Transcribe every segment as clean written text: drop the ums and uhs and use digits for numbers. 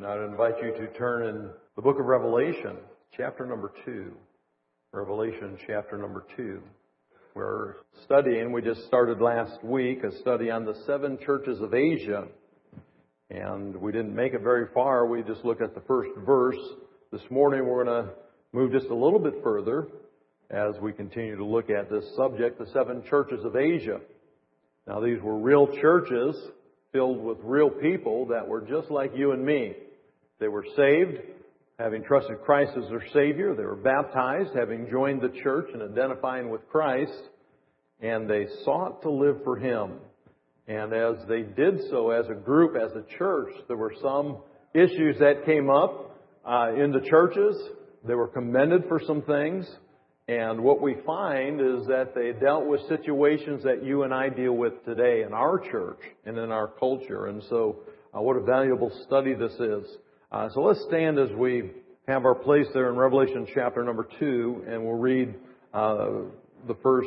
And I'd invite you to turn in the book of Revelation, chapter number 2. Revelation, chapter number 2. We're studying, we just started last week, a study on the 7 churches of Asia. And we didn't make it very far. We just looked at the first verse. This morning we're going to move just a little bit further as we continue to look at this subject, the 7 churches of Asia. Now these were real churches filled with real people that were just like you and me. They were saved, having trusted Christ as their Savior. They were baptized, having joined the church and identifying with Christ. And they sought to live for Him. And as they did so as a group, as a church, there were some issues that came up in the churches. They were commended for some things. And what we find is that they dealt with situations that you and I deal with today in our church and in our culture. And so what a valuable study this is. So let's stand as we have our place there in Revelation chapter number 2, and we'll read the first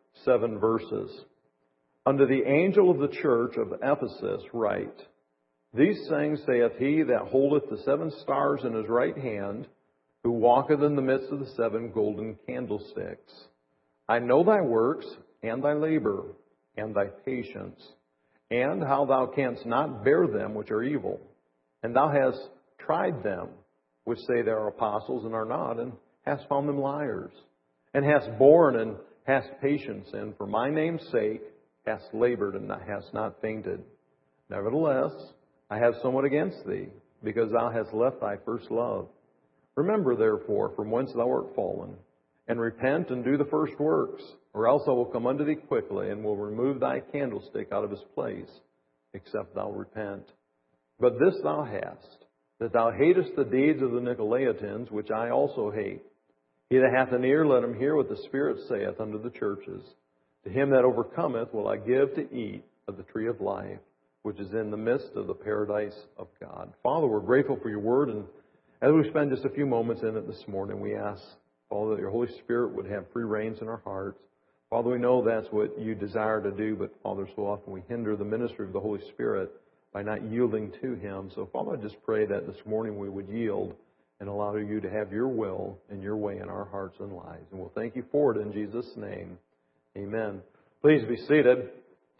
7 verses. Unto the angel of the church of Ephesus write, These things saith he that holdeth the 7 stars in his right hand, who walketh in the midst of the 7 golden candlesticks. I know thy works, and thy labor, and thy patience, and how thou canst not bear them which are evil. And thou hast tried them, which say they are apostles, and are not, and hast found them liars. And hast borne, and hast patience, and for my name's sake hast labored, and hast not fainted. Nevertheless, I have somewhat against thee, because thou hast left thy first love. Remember, therefore, from whence thou art fallen, and repent and do the first works, or else I will come unto thee quickly, and will remove thy candlestick out of his place, except thou repent. But this thou hast, that thou hatest the deeds of the Nicolaitans, which I also hate. He that hath an ear, let him hear what the Spirit saith unto the churches. To him that overcometh will I give to eat of the tree of life, which is in the midst of the paradise of God. Father, we're grateful for your word, and as we spend just a few moments in it this morning, we ask, Father, that your Holy Spirit would have free reins in our hearts. Father, we know that's what you desire to do, but Father, so often we hinder the ministry of the Holy Spirit by not yielding to Him. So Father, I just pray that this morning we would yield and allow you to have your will and your way in our hearts and lives. And we'll thank you for it in Jesus' name. Amen. Please be seated.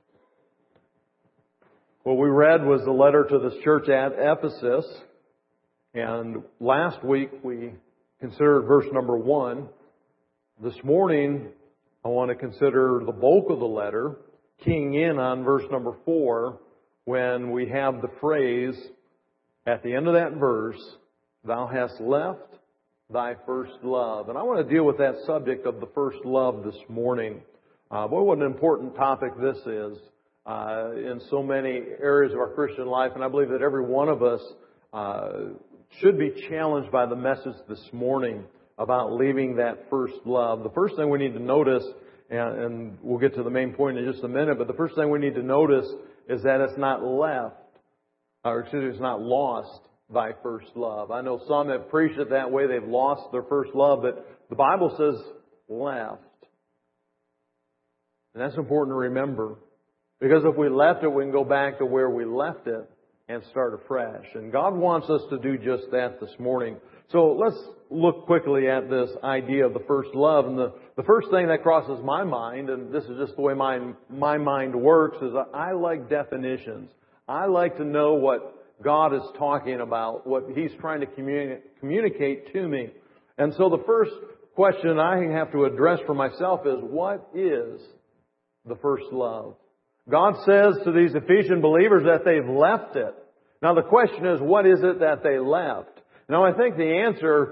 What we read was the letter to this church at Ephesus. And last week we considered verse number 1. This morning I want to consider the bulk of the letter, keying in on verse number 4, when we have the phrase at the end of that verse, Thou hast left thy first love. And I want to deal with that subject of the first love this morning. Boy, what an important topic this is in so many areas of our Christian life. And I believe that every one of us should be challenged by the message this morning about leaving that first love. The first thing we need to notice, and we'll get to the main point in just a minute, but the first thing we need to notice is that it's not it's not lost thy first love. I know some have preached it that way, they've lost their first love, but the Bible says left. And that's important to remember, because if we left it, we can go back to where we left it and start afresh. And God wants us to do just that this morning. So let's look quickly at this idea of the first love. And the first thing that crosses my mind, and this is just the way my mind works, is I like definitions. I like to know what God is talking about, what He's trying to communicate to me. And so the first question I have to address for myself is, what is the first love? God says to these Ephesian believers that they've left it. Now the question is, what is it that they left? Now I think the answer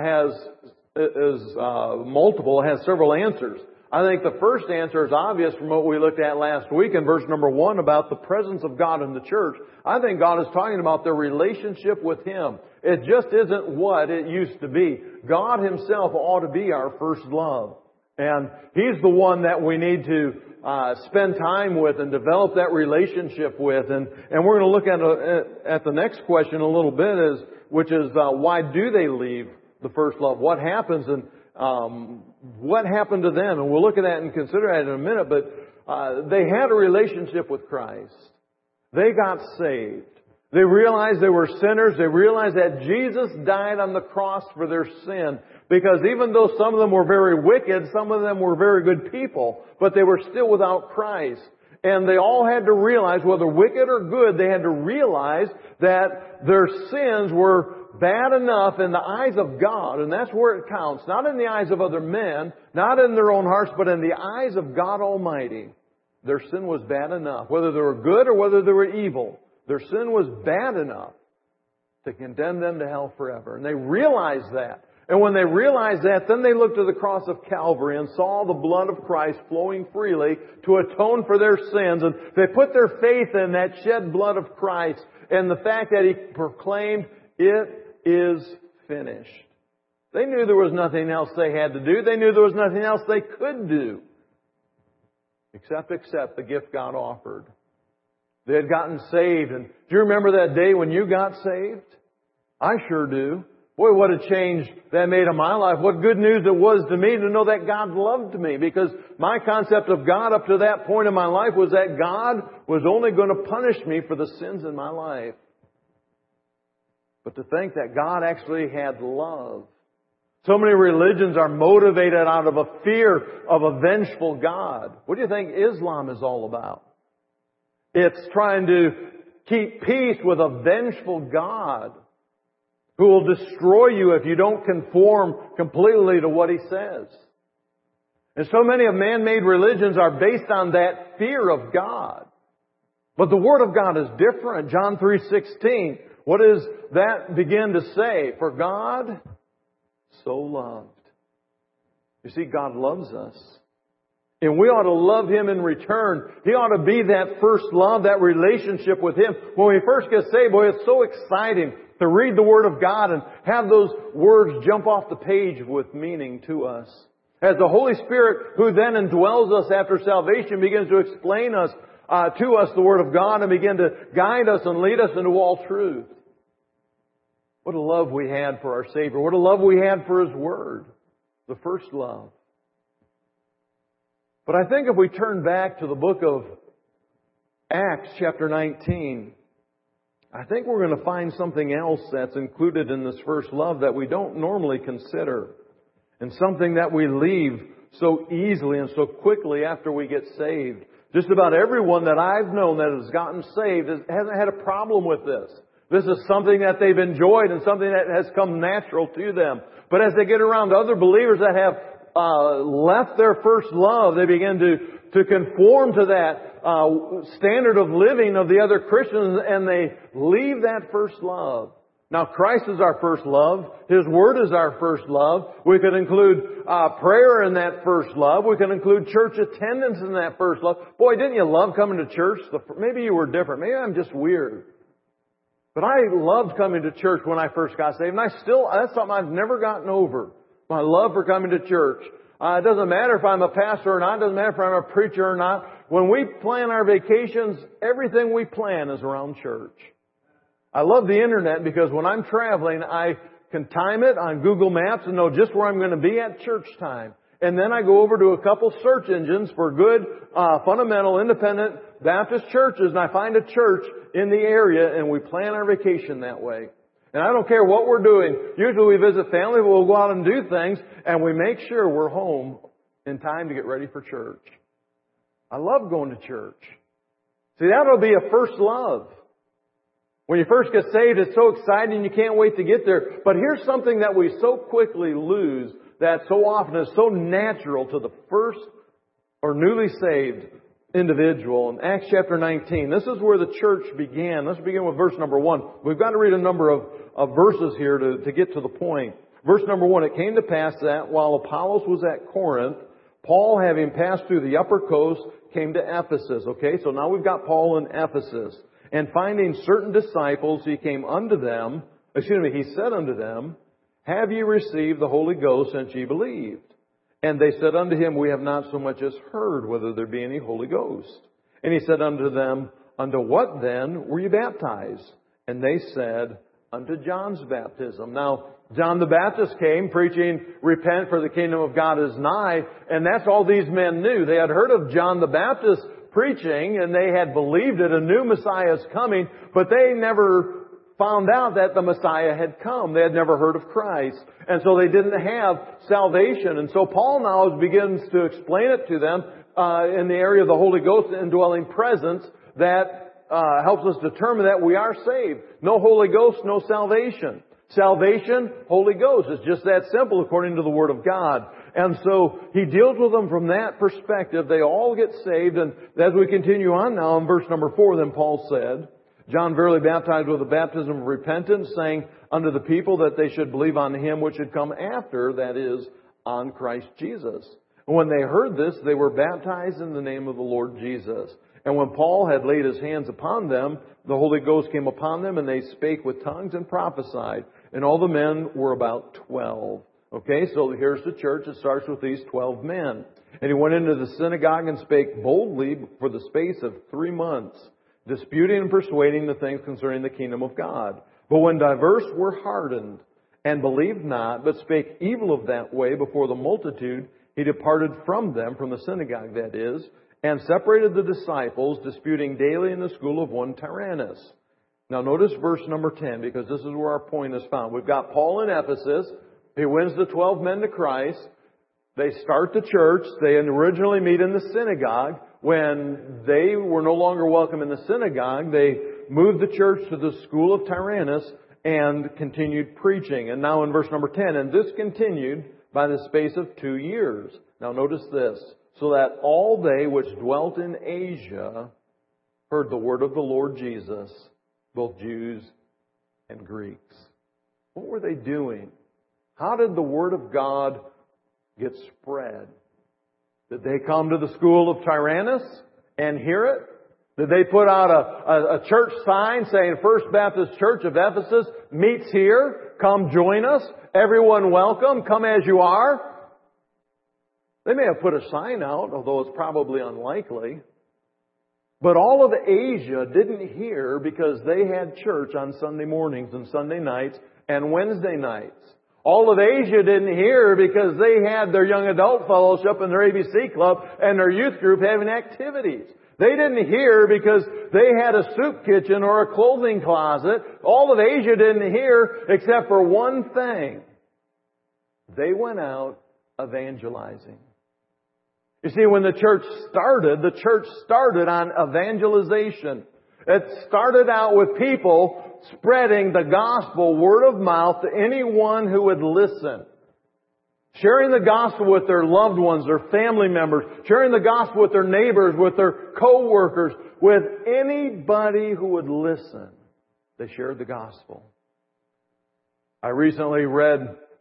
is multiple, it has several answers. I think the first answer is obvious from what we looked at last week in verse number 1 about the presence of God in the church. I think God is talking about their relationship with Him. It just isn't what it used to be. God Himself ought to be our first love. And He's the one that we need to spend time with and develop that relationship with. And we're going to look at the next question a little bit, which is why do they leave the first love? What happens and what happened to them? And we'll look at that and consider that in a minute. But they had a relationship with Christ. They got saved. They realized they were sinners. They realized that Jesus died on the cross for their sin. Because even though some of them were very wicked, some of them were very good people, but they were still without Christ. And they all had to realize, whether wicked or good, they had to realize that their sins were bad enough in the eyes of God, and that's where it counts. Not in the eyes of other men, not in their own hearts, but in the eyes of God Almighty. Their sin was bad enough. Whether they were good or whether they were evil, their sin was bad enough to condemn them to hell forever. And they realized that. And when they realized that, then they looked to the cross of Calvary and saw the blood of Christ flowing freely to atone for their sins. And they put their faith in that shed blood of Christ and the fact that He proclaimed, "It is finished." They knew there was nothing else they had to do. They knew there was nothing else they could do except accept the gift God offered. They had gotten saved. And do you remember that day when you got saved? I sure do. Boy, what a change that made in my life. What good news it was to me to know that God loved me. Because my concept of God up to that point in my life was that God was only going to punish me for the sins in my life. But to think that God actually had love. So many religions are motivated out of a fear of a vengeful God. What do you think Islam is all about? It's trying to keep peace with a vengeful God who will destroy you if you don't conform completely to what He says. And so many of man-made religions are based on that fear of God. But the Word of God is different. John 3:16. What does that begin to say? For God so loved. You see, God loves us. And we ought to love Him in return. He ought to be that first love, that relationship with Him. When we first get saved, boy, it's so exciting to read the Word of God and have those words jump off the page with meaning to us. As the Holy Spirit, who then indwells us after salvation, begins to explain to us the Word of God and begin to guide us and lead us into all truth. What a love we had for our Savior. What a love we had for His Word. The first love. But I think if we turn back to the book of Acts chapter 19, I think we're going to find something else that's included in this first love that we don't normally consider. And something that we leave so easily and so quickly after we get saved. Just about everyone that I've known that has gotten saved hasn't had a problem with this. This is something that they've enjoyed and something that has come natural to them. But as they get around to other believers that have left their first love, they begin to conform to that standard of living of the other Christians, and they leave that first love. Now, Christ is our first love. His Word is our first love. We could include prayer in that first love. We could include church attendance in that first love. Boy, didn't you love coming to church? Maybe you were different. Maybe I'm just weird. But I loved coming to church when I first got saved. And that's something I've never gotten over. My love for coming to church. It doesn't matter if I'm a pastor or not. It doesn't matter if I'm a preacher or not. When we plan our vacations, everything we plan is around church. I love the internet because when I'm traveling, I can time it on Google Maps and know just where I'm going to be at church time. And then I go over to a couple search engines for good, fundamental, independent Baptist churches, and I find a church in the area, and we plan our vacation that way. And I don't care what we're doing. Usually we visit family, but we'll go out and do things, and we make sure we're home in time to get ready for church. I love going to church. See, that'll be a first love. When you first get saved, it's so exciting, you can't wait to get there. But here's something that we so quickly lose that so often is so natural to the first or newly saved individual. In Acts chapter 19, this is where the church began. Let's begin with verse number 1. We've got to read a number of verses here to get to the point. Verse number 1, it came to pass that while Apollos was at Corinth, Paul, having passed through the upper coast, came to Ephesus. Okay, so now we've got Paul in Ephesus. And finding certain disciples, he said unto them, Have ye received the Holy Ghost since ye believed? And they said unto him, We have not so much as heard whether there be any Holy Ghost. And he said unto them, Unto what then were ye baptized? And they said, unto John's baptism. Now, John the Baptist came preaching, repent for the kingdom of God is nigh, and that's all these men knew. They had heard of John the Baptist preaching, and they had believed it, a new Messiah is coming, but they never found out that the Messiah had come. They had never heard of Christ. And so they didn't have salvation. And so Paul now begins to explain it to them in the area of the Holy Ghost indwelling presence that helps us determine that we are saved. No Holy Ghost, no salvation. Salvation, Holy Ghost. It's just that simple according to the Word of God. And so he deals with them from that perspective. They all get saved. And as we continue on now in verse number 4, then Paul said, John verily baptized with the baptism of repentance, saying unto the people that they should believe on Him which should come after, that is, on Christ Jesus. And when they heard this, they were baptized in the name of the Lord Jesus. And when Paul had laid his hands upon them, the Holy Ghost came upon them, and they spake with tongues and prophesied. And all the men were about 12. Okay, so here's the church. It starts with these 12 men. And he went into the synagogue and spake boldly for the space of 3 months, disputing and persuading the things concerning the kingdom of God. But when divers were hardened, and believed not, but spake evil of that way before the multitude, he departed from them, from the synagogue that is, and separated the disciples, disputing daily in the school of one Tyrannus. Now notice verse number 10, because this is where our point is found. We've got Paul in Ephesus. He wins the 12 men to Christ. They start the church. They originally meet in the synagogue. When they were no longer welcome in the synagogue, they moved the church to the school of Tyrannus and continued preaching. And now in verse number 10, and this continued by the space of 2 years. Now notice this. So that all they which dwelt in Asia heard the word of the Lord Jesus, both Jews and Greeks. What were they doing? How did the word of God get spread? Did they come to the school of Tyrannus and hear it? Did they put out a church sign saying First Baptist Church of Ephesus meets here? Come join us. Everyone welcome. Come as you are. They may have put a sign out, although it's probably unlikely. But all of Asia didn't hear because they had church on Sunday mornings and Sunday nights and Wednesday nights. All of Asia didn't hear because they had their young adult fellowship and their ABC club and their youth group having activities. They didn't hear because they had a soup kitchen or a clothing closet. All of Asia didn't hear except for one thing. They went out evangelizing. You see, when the church started on evangelization. It started out with people spreading the gospel word of mouth to anyone who would listen. Sharing the gospel with their loved ones, their family members. Sharing the gospel with their neighbors, with their co-workers, with anybody who would listen. They shared the gospel. I recently read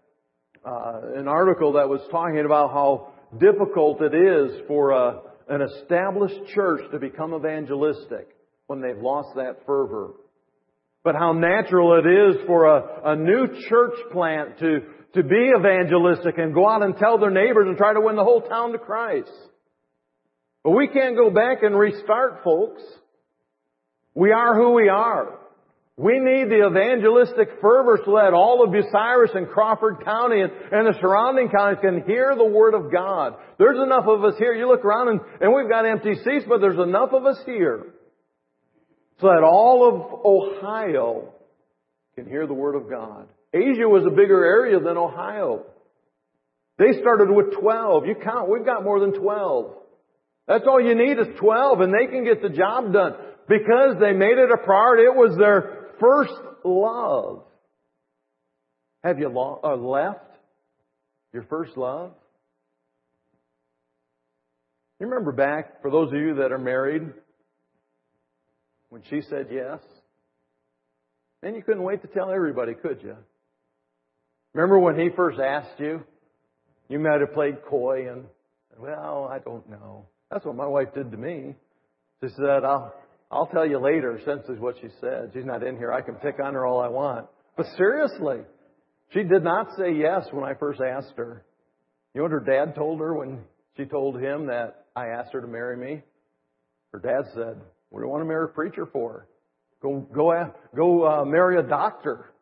an article that was talking about how difficult it is for an established church to become evangelistic when they've lost that fervor. But how natural it is for a new church plant to be evangelistic and go out and tell their neighbors and try to win the whole town to Christ. But we can't go back and restart, folks. We are who we are. We need the evangelistic fervor so that all of Bucyrus and Crawford County and the surrounding counties can hear the Word of God. There's enough of us here. You look around and we've got empty seats, but there's enough of us here so that all of Ohio can hear the Word of God. Asia was a bigger area than Ohio. They started with 12. You count, we've got more than 12. That's all you need is 12, and they can get the job done because they made it a priority. It was their first love. Have you left your first love? You remember back, for those of you that are married, when she said yes? Then you couldn't wait to tell everybody, could you? Remember when he first asked you? You might have played coy and, well, I don't know. That's what my wife did to me. She said, I'll tell you later, essentially is what she said. She's not in here. I can pick on her all I want. But seriously, she did not say yes when I first asked her. You know what her dad told her when she told him that I asked her to marry me? Her dad said, what do you want to marry a preacher for? Go marry a doctor.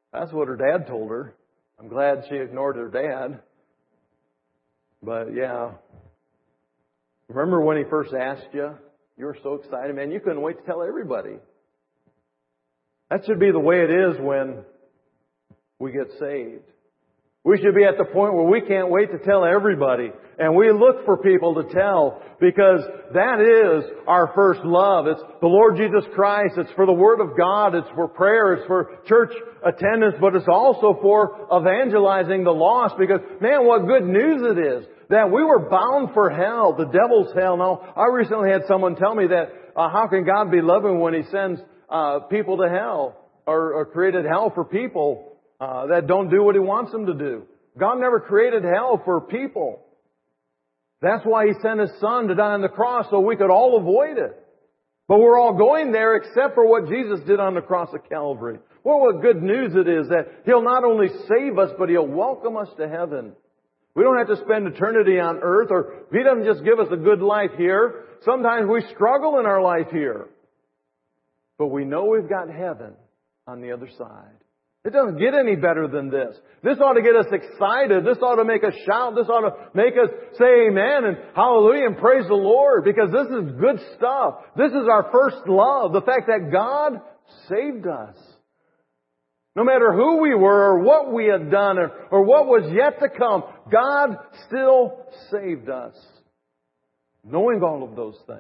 That's what her dad told her. I'm glad she ignored her dad. But yeah. Remember when he first asked you? You were so excited, man. You couldn't wait to tell everybody. That should be the way it is when we get saved. We should be at the point where we can't wait to tell everybody. And we look for people to tell because that is our first love. It's the Lord Jesus Christ. It's for the Word of God. It's for prayer. It's for church attendance. But it's also for evangelizing the lost because, man, what good news it is that we were bound for hell, the devil's hell. Now, I recently had someone tell me that how can God be loving when He sends people to hell or created hell for people that don't do what He wants them to do. God never created hell for people. That's why He sent His Son to die on the cross so we could all avoid it. But we're all going there except for what Jesus did on the cross of Calvary. Well, what good news it is that He'll not only save us, but He'll welcome us to heaven. We don't have to spend eternity on earth, or He doesn't just give us a good life here. Sometimes we struggle in our life here. But we know we've got heaven on the other side. It doesn't get any better than this. This ought to get us excited. This ought to make us shout. This ought to make us say amen and hallelujah and praise the Lord, because this is good stuff. This is our first love. The fact that God saved us. No matter who we were or what we had done or what was yet to come, God still saved us. Knowing all of those things.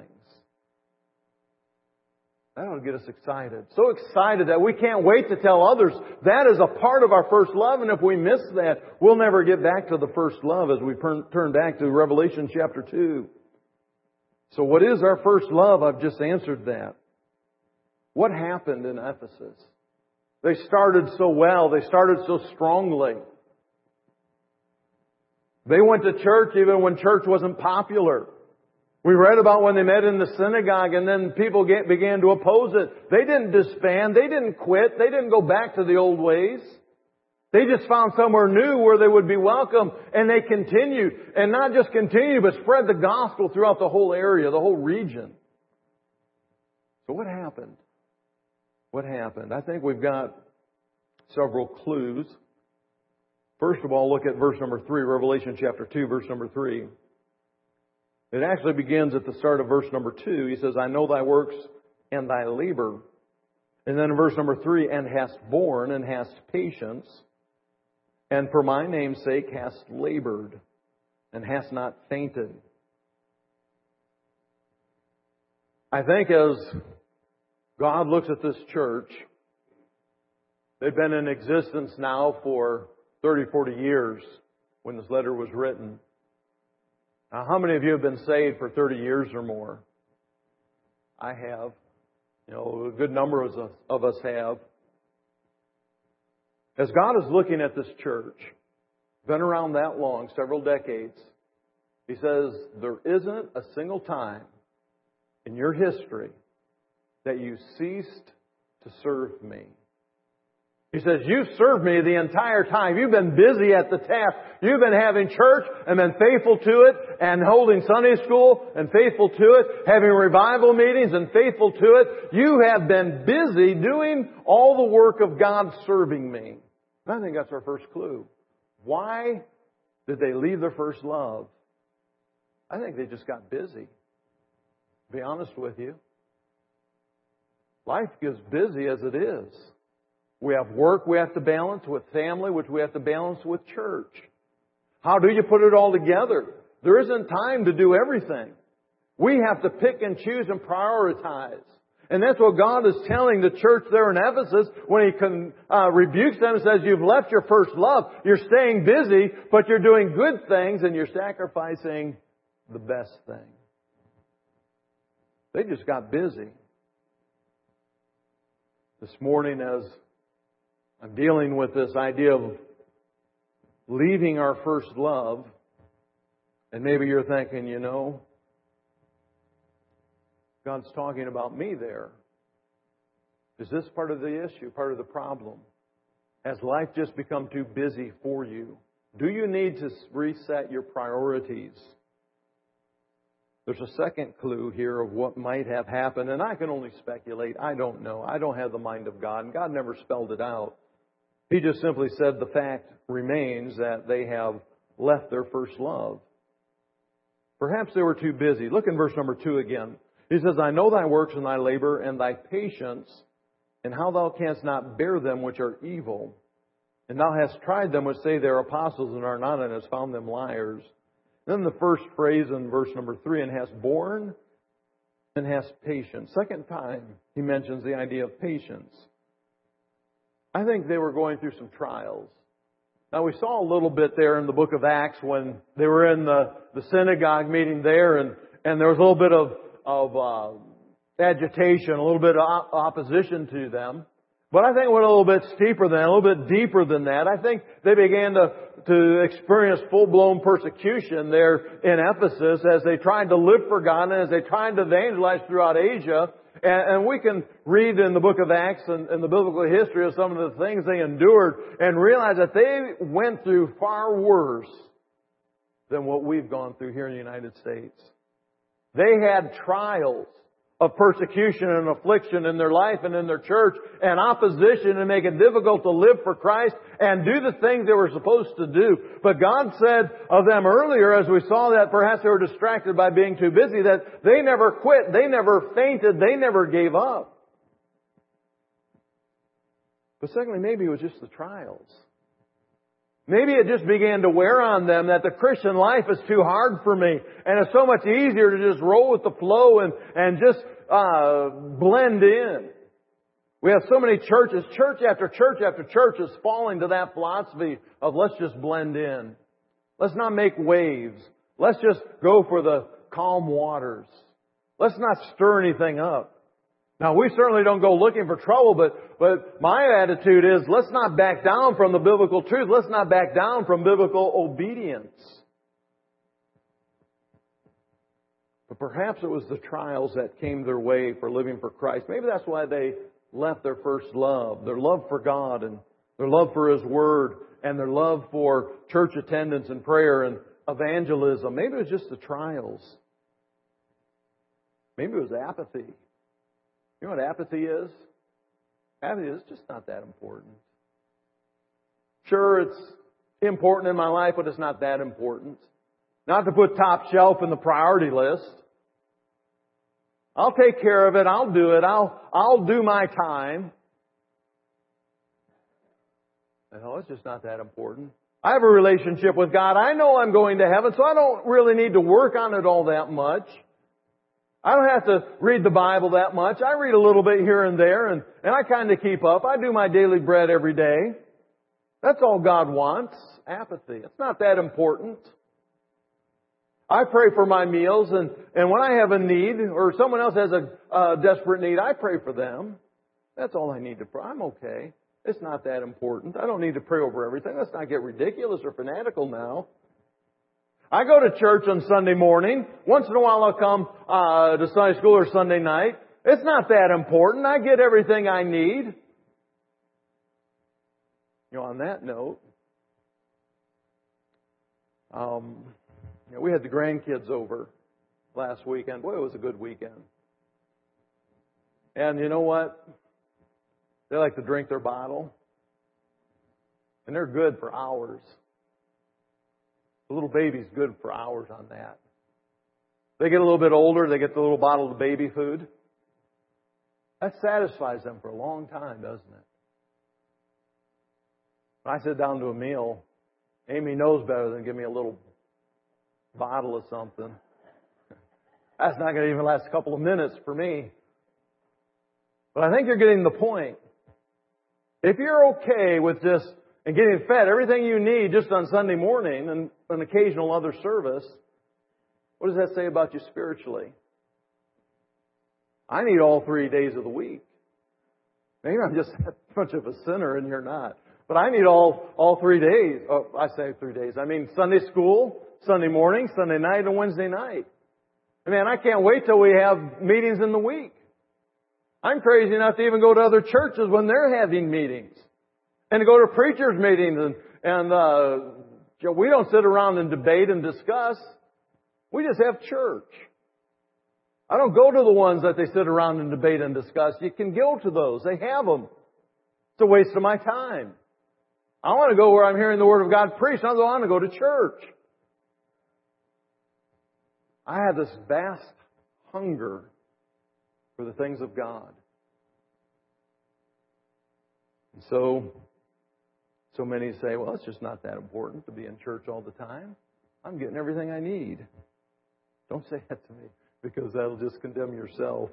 That'll get us excited. So excited that we can't wait to tell others. That is a part of our first love, and if we miss that, we'll never get back to the first love as we turn back to Revelation chapter 2. So what is our first love? I've just answered that. What happened in Ephesus? They started so well. They started so strongly. They went to church even when church wasn't popular. We read about when they met in the synagogue and then people began to oppose it. They didn't disband. They didn't quit. They didn't go back to the old ways. They just found somewhere new where they would be welcome, and they continued. And not just continued, but spread the gospel throughout the whole area, the whole region. So what happened? What happened? I think we've got several clues. First of all, look at verse number 3, Revelation chapter 2, verse number 3. It actually begins at the start of verse number 2. He says, I know thy works and thy labor. And then in verse number 3, and hast borne and hast patience, and for my name's sake hast labored, and hast not fainted. I think as God looks at this church, they've been in existence now for 30, 40 years when this letter was written. Now, how many of you have been saved for 30 years or more? I have. You know, a good number of us have. As God is looking at this church, been around that long, several decades, He says, there isn't a single time in your history that you ceased to serve me. He says, you've served me the entire time. You've been busy at the task. You've been having church and been faithful to it, and holding Sunday school and faithful to it, having revival meetings and faithful to it. You have been busy doing all the work of God serving me. And I think that's our first clue. Why did they leave their first love? I think they just got busy. To be honest with you. Life gets busy as it is. We have work we have to balance with family, which we have to balance with church. How do you put it all together? There isn't time to do everything. We have to pick and choose and prioritize. And that's what God is telling the church there in Ephesus when He rebukes them and says, you've left your first love. You're staying busy, but you're doing good things and you're sacrificing the best thing. They just got busy. This morning, as I'm dealing with this idea of leaving our first love, and maybe you're thinking, you know, God's talking about me there. Is this part of the issue, part of the problem? Has life just become too busy for you? Do you need to reset your priorities? There's a second clue here of what might have happened, and I can only speculate. I don't know. I don't have the mind of God, and God never spelled it out. He just simply said the fact remains that they have left their first love. Perhaps they were too busy. Look in verse number 2 again. He says, I know thy works and thy labor and thy patience, and how thou canst not bear them which are evil. And thou hast tried them which say they are apostles and are not, and hast found them liars. Then the first phrase in verse number 3, and hast borne and hast patience. Second time he mentions the idea of patience. I think they were going through some trials. Now we saw a little bit there in the book of Acts when they were in the synagogue meeting there, and there was a little bit of agitation, a little bit of opposition to them. But I think it went a little bit steeper than, a little bit deeper than that. I think they began to experience full-blown persecution there in Ephesus as they tried to live for God and as they tried to evangelize throughout Asia. And we can read in the book of Acts and the biblical history of some of the things they endured and realize that they went through far worse than what we've gone through here in the United States. They had trials of persecution and affliction in their life and in their church and opposition to make it difficult to live for Christ and do the things they were supposed to do. But God said of them earlier, as we saw that perhaps they were distracted by being too busy, that they never quit, they never fainted, they never gave up. But secondly, maybe it was just the trials. Maybe it just began to wear on them that the Christian life is too hard for me. And it's so much easier to just roll with the flow and just blend in. We have so many churches, church after church after church is falling to that philosophy of let's just blend in. Let's not make waves. Let's just go for the calm waters. Let's not stir anything up. Now, we certainly don't go looking for trouble, but my attitude is let's not back down from the biblical truth. Let's not back down from biblical obedience. But perhaps it was the trials that came their way for living for Christ. Maybe that's why they left their first love, their love for God and their love for His Word and their love for church attendance and prayer and evangelism. Maybe it was just the trials. Maybe it was apathy. You know what apathy is? Apathy is just not that important. Sure, it's important in my life, but it's not that important. Not to put top shelf in the priority list. I'll take care of it. I'll do it. I'll do my time. No, it's just not that important. I have a relationship with God. I know I'm going to heaven, so I don't really need to work on it all that much. I don't have to read the Bible that much. I read a little bit here and there, and I kind of keep up. I do my daily bread every day. That's all God wants, apathy. It's not that important. I pray for my meals, and when I have a need, or someone else has a desperate need, I pray for them. That's all I need to pray. I'm okay. It's not that important. I don't need to pray over everything. Let's not get ridiculous or fanatical now. I go to church on Sunday morning. Once in a while I'll come to Sunday school or Sunday night. It's not that important. I get everything I need. You know, on that note, we had the grandkids over last weekend. Boy, it was a good weekend. And you know what? They like to drink their bottle. And they're good for hours. The little baby's good for hours on that. They get a little bit older, they get the little bottle of baby food. That satisfies them for a long time, doesn't it? When I sit down to a meal, Amy knows better than give me a little bottle of something. That's not going to even last a couple of minutes for me. But I think you're getting the point. If you're okay with just and getting fed everything you need just on Sunday morning and an occasional other service, what does that say about you spiritually? I need all 3 days of the week. Maybe I'm just that much of a sinner and you're not. But I need all 3 days. Oh, I say 3 days. I mean Sunday school, Sunday morning, Sunday night, and Wednesday night. Man, I can't wait till we have meetings in the week. I'm crazy enough to even go to other churches when they're having meetings. And to go to preachers' meetings and we don't sit around and debate and discuss. We just have church. I don't go to the ones that they sit around and debate and discuss. You can go to those. They have them. It's a waste of my time. I want to go where I'm hearing the Word of God preached. I don't want to go to church. I have this vast hunger for the things of God. And so many say, well, it's just not that important to be in church all the time. I'm getting everything I need. Don't say that to me, because that'll just condemn yourself.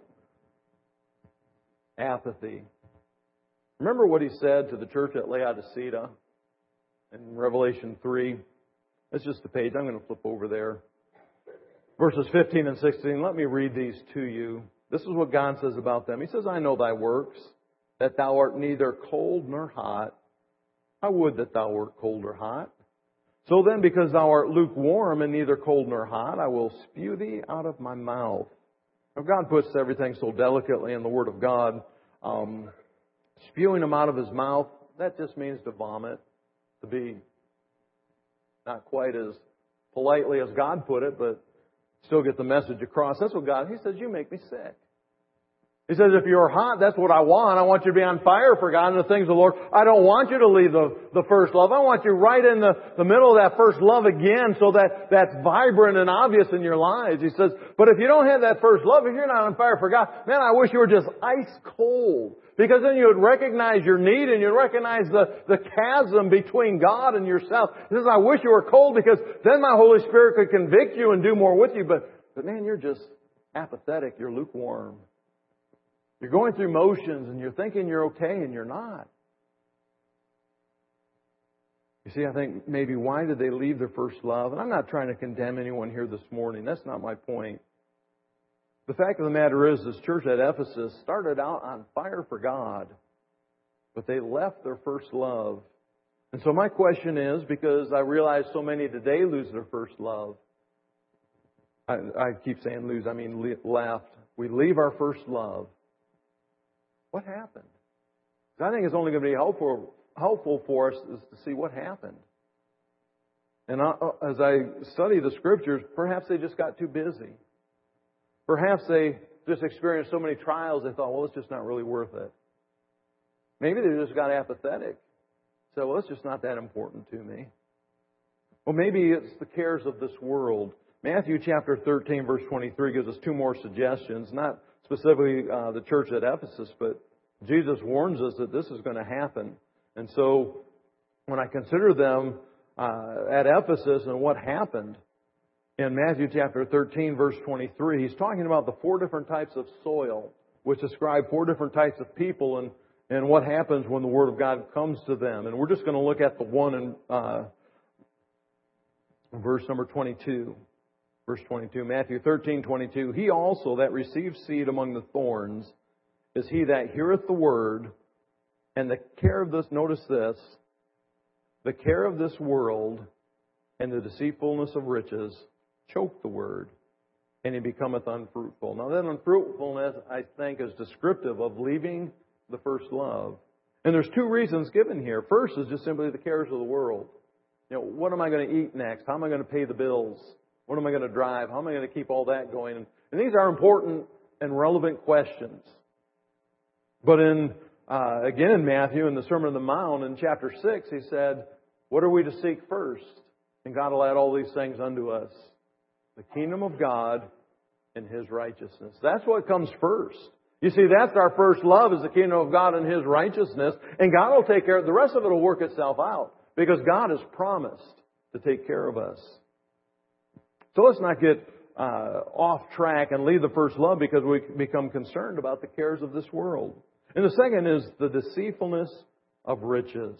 Apathy. Remember what he said to the church at Laodicea in Revelation 3? It's just the page. I'm going to flip over there. Verses 15 and 16. Let me read these to you. This is what God says about them. He says, I know thy works, that thou art neither cold nor hot. I would that thou wert cold or hot. So then, because thou art lukewarm and neither cold nor hot, I will spew thee out of my mouth. Now, God puts everything so delicately in the Word of God. Spewing them out of His mouth, that just means to vomit, to be not quite as politely as God put it, but still get the message across. That's what God, He says, you make me sick. He says, if you're hot, that's what I want. I want you to be on fire for God and the things of the Lord. I don't want you to leave the first love. I want you right in the middle of that first love again, so that that's vibrant and obvious in your lives. He says, but if you don't have that first love, if you're not on fire for God, man, I wish you were just ice cold. Because then you would recognize your need and you'd recognize the chasm between God and yourself. He says, I wish you were cold, because then my Holy Spirit could convict you and do more with you. But man, you're just apathetic. You're lukewarm. You're going through motions and you're thinking you're okay and you're not. You see, I think maybe why did they leave their first love? And I'm not trying to condemn anyone here this morning. That's not my point. The fact of the matter is, this church at Ephesus started out on fire for God, but they left their first love. And so my question is, because I realize so many today lose their first love. I keep saying lose, I mean left. We leave our first love. What happened? I think it's only going to be helpful for us is to see what happened. And as I study the Scriptures, perhaps they just got too busy. Perhaps they just experienced so many trials they thought, well, it's just not really worth it. Maybe they just got apathetic. So, well, it's just not that important to me. Well, maybe it's the cares of this world. Matthew chapter 13, verse 23 gives us two more suggestions, not specifically the church at Ephesus, but Jesus warns us that this is going to happen. And so when I consider them at Ephesus and what happened in Matthew chapter 13, verse 23, he's talking about the four different types of soil, which describe four different types of people and what happens when the Word of God comes to them. And we're just going to look at the one in verse number 22. Verse 22, Matthew 13:22. He also that receives seed among the thorns is he that heareth the word, and the care of this, notice this, the care of this world and the deceitfulness of riches choke the word, and he becometh unfruitful. Now that unfruitfulness, I think, is descriptive of leaving the first love. And there's two reasons given here. First is just simply the cares of the world. You know, what am I going to eat next? How am I going to pay the bills? What am I going to drive? How am I going to keep all that going? And these are important and relevant questions. But again in Matthew, in the Sermon on the Mount, in chapter 6, he said, what are we to seek first? And God will add all these things unto us. The kingdom of God and His righteousness. That's what comes first. You see, that's our first love, is the kingdom of God and His righteousness. And God will take care of it. The rest of it will work itself out, because God has promised to take care of us. So let's not get off track and leave the first love because we become concerned about the cares of this world. And the second is the deceitfulness of riches.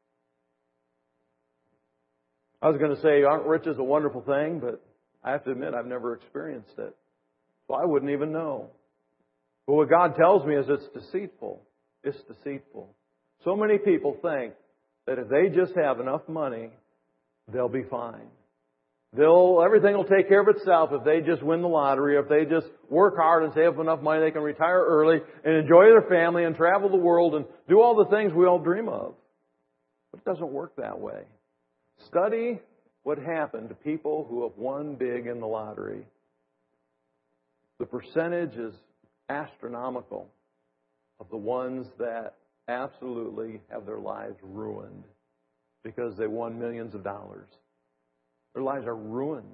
I was going to say, aren't riches a wonderful thing? But I have to admit, I've never experienced it. So I wouldn't even know. But what God tells me is it's deceitful. It's deceitful. So many people think that if they just have enough money, they'll be fine. Everything will take care of itself if they just win the lottery, if they just work hard and save up enough money, they can retire early and enjoy their family and travel the world and do all the things we all dream of. But it doesn't work that way. Study what happened to people who have won big in the lottery. The percentage is astronomical of the ones that absolutely have their lives ruined. because they won millions of dollars. Their lives are ruined.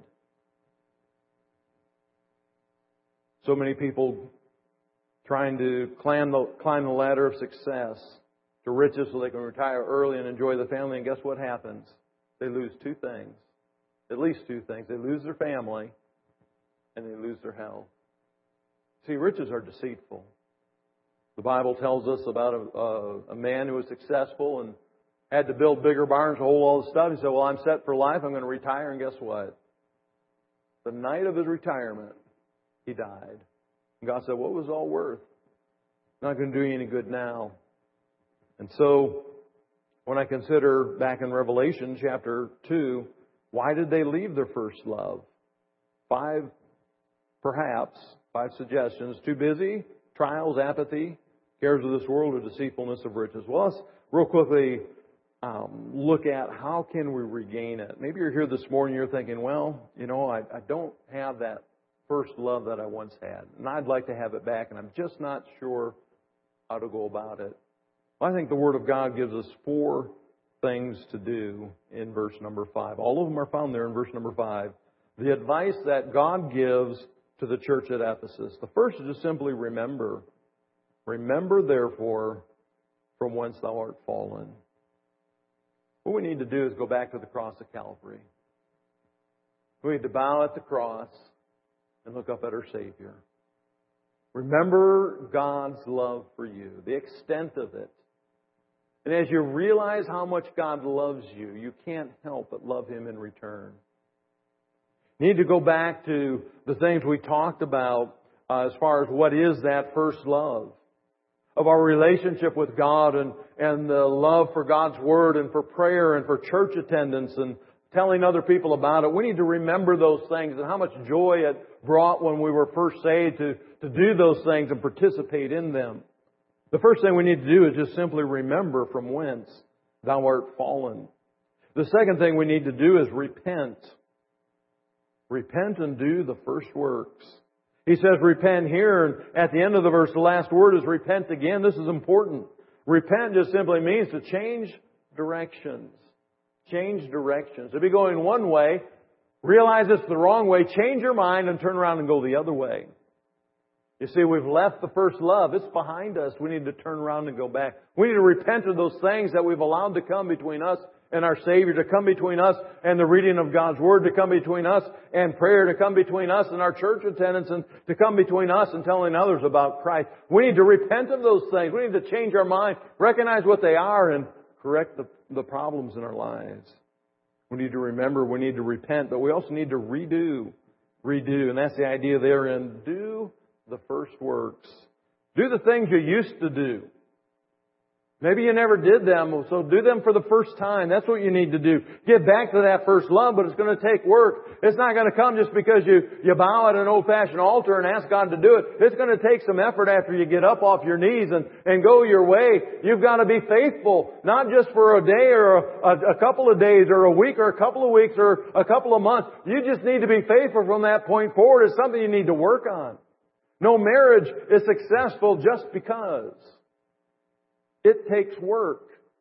So many people trying to climb the ladder of success to riches so they can retire early and enjoy the family. And guess what happens? They lose two things. At least two things. They lose their family and they lose their health. See, riches are deceitful. The Bible tells us about a man who was successful and had to build bigger barns to hold all the stuff. He said, well, I'm set for life. I'm going to retire. And guess what? The night of his retirement, he died. And God said, what was it all worth? Not going to do you any good now. And so, when I consider back in Revelation chapter 2, why did they leave their first love? 5 suggestions. Too busy, trials, apathy, cares of this world, or deceitfulness of riches. Well, let's real quickly look at how can we regain it. Maybe you're here this morning, you're thinking, well, I don't have that first love that I once had. And I'd like to have it back, and I'm just not sure how to go about it. Well, I think the Word of God gives us 4 things to do in verse number 5. All of them are found there in verse number 5. The advice that God gives to the church at Ephesus. The first is to simply remember. Remember, therefore, from whence thou art fallen. What we need to do is go back to the cross of Calvary. We need to bow at the cross and look up at our Savior. Remember God's love for you, the extent of it. And as you realize how much God loves you, you can't help but love Him in return. You need to go back to the things we talked about as far as what is that first love. Of our relationship with God and the love for God's Word and for prayer and for church attendance and telling other people about it. We need to remember those things and how much joy it brought when we were first saved to do those things and participate in them. The first thing we need to do is just simply remember from whence thou art fallen. The second thing we need to do is repent. Repent and do the first works. He says repent here, and at the end of the verse, the last word is repent again. This is important. Repent just simply means to change directions. Change directions. To be going one way, realize it's the wrong way, change your mind and turn around and go the other way. You see, we've left the first love. It's behind us. We need to turn around and go back. We need to repent of those things that we've allowed to come between us and our Savior, to come between us and the reading of God's Word, to come between us and prayer, to come between us and our church attendance, and to come between us and telling others about Christ. We need to repent of those things. We need to change our mind, recognize what they are, and correct the problems in our lives. We need to remember, we need to repent, but we also need to redo. Redo, and that's the idea therein. Do the first works. Do the things you used to do. Maybe you never did them, so do them for the first time. That's what you need to do. Get back to that first love, but it's going to take work. It's not going to come just because you bow at an old-fashioned altar and ask God to do it. It's going to take some effort after you get up off your knees and go your way. You've got to be faithful, not just for a day or a couple of days or a week or a couple of weeks or a couple of months. You just need to be faithful from that point forward. It's something you need to work on. No marriage is successful just because. It takes work.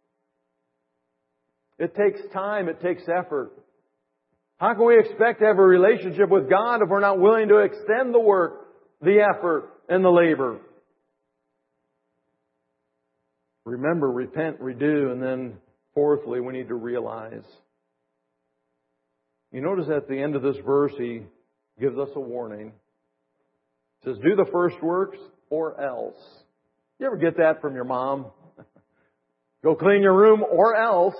It takes time. It takes effort. How can we expect to have a relationship with God if we're not willing to extend the work, the effort, and the labor? Remember, repent, redo, and then fourthly, we need to realize. You notice at the end of this verse, he gives us a warning. He says, do the first works or else. You ever get that from your mom? Go clean your room or else.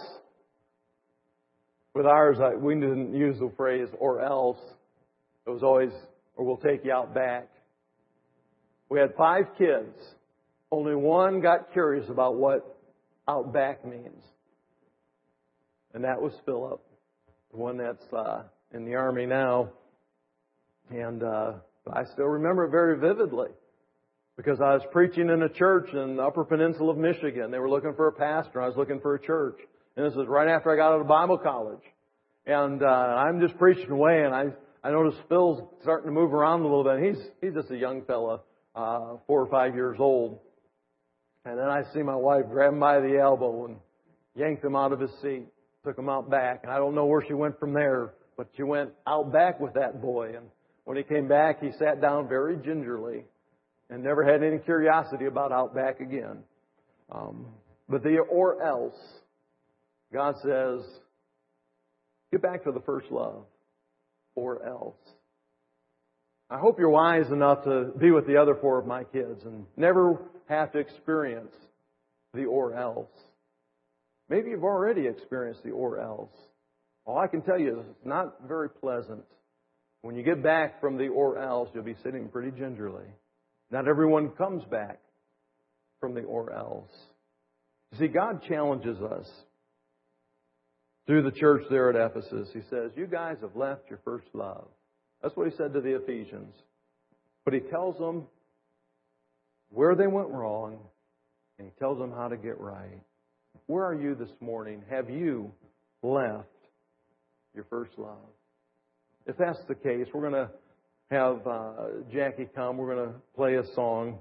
With ours, we didn't use the phrase or else. It was always, or we'll take you out back. We had 5 kids. Only one got curious about what out back means. And that was Philip, the one that's in the Army now. And I still remember it very vividly. Because I was preaching in a church in the Upper Peninsula of Michigan. They were looking for a pastor. I was looking for a church. And this was right after I got out of Bible college. And I'm just preaching away. And I noticed Phil's starting to move around a little bit. He's just a young fella, 4 or 5 years old. And then I see my wife grab him by the elbow and yank him out of his seat. took him out back. And I don't know where she went from there, but she went out back with that boy. And when he came back, he sat down very gingerly and never had any curiosity about out back again. But the or else, God says, get back to the first love, or else. I hope you're wise enough to be with the other 4 of my kids and never have to experience the or else. Maybe you've already experienced the or else. All I can tell you is it's not very pleasant. When you get back from the or else, you'll be sitting pretty gingerly. Not everyone comes back from the or else. You see, God challenges us through the church there at Ephesus. He says, you guys have left your first love. That's what He said to the Ephesians. But He tells them where they went wrong, and He tells them how to get right. Where are you this morning? Have you left your first love? If that's the case, we're going to have Jackie come. We're going to play a song.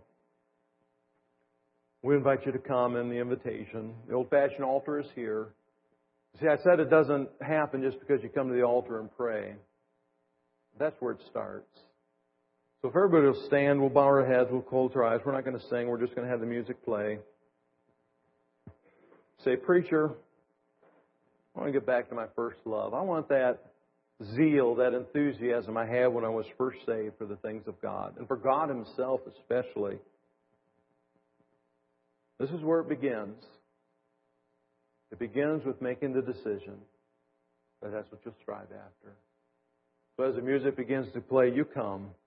We invite you to come in the invitation. The old-fashioned altar is here. See, I said it doesn't happen just because you come to the altar and pray. That's where it starts. So if everybody will stand, we'll bow our heads, we'll close our eyes. We're not going to sing. We're just going to have the music play. Say, preacher, I want to get back to my first love. I want that zeal, that enthusiasm I had when I was first saved for the things of God, and for God Himself especially. This is where it begins. It begins with making the decision that that's what you'll strive after. So as the music begins to play, you come.